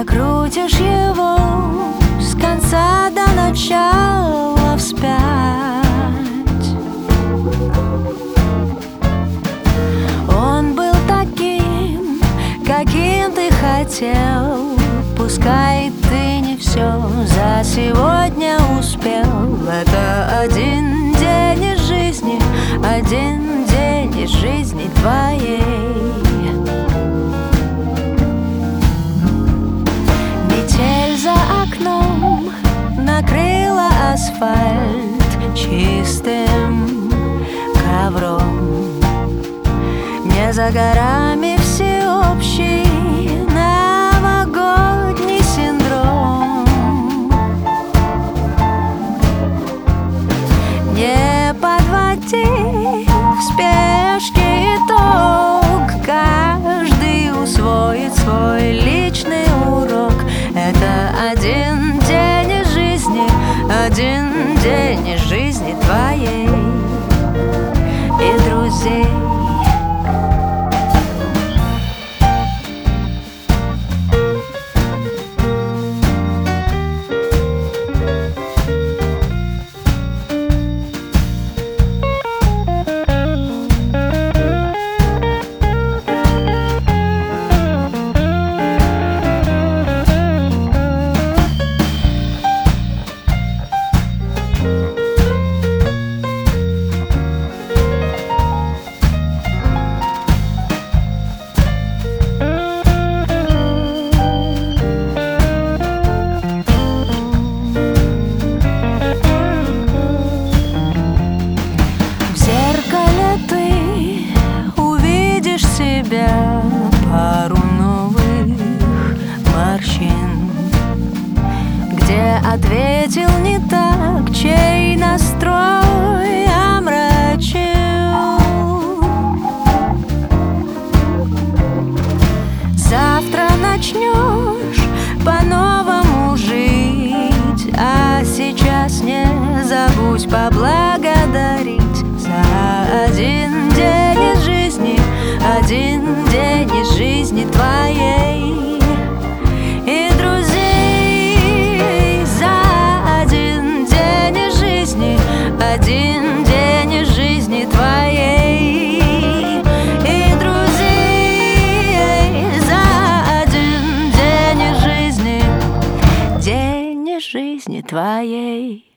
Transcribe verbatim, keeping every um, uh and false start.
прокрутишь его с конца до начала вспять. Он был таким, каким ты хотел, пускай ты не все за сегодня успел. Это один день из жизни, один день из жизни твоей. Метель за окном накрыла асфальт чистым ковром. Не за горами всеобщий новогодний синдром. Не подводи в спешке итог, каждый усвоит свой личный урок. Это один день из жизни, один день из жизни твоей и друзей. Пару новых морщин, где ответил не так, чей настрой омрачил. Завтра начнешь по-новому жить, а сейчас не забудь поблагодарить за один день из жизни, один день из жизни твоей и друзей. За один день из жизни, один день из жизни твоей и друзей. За один день из жизни, день из жизни твоей.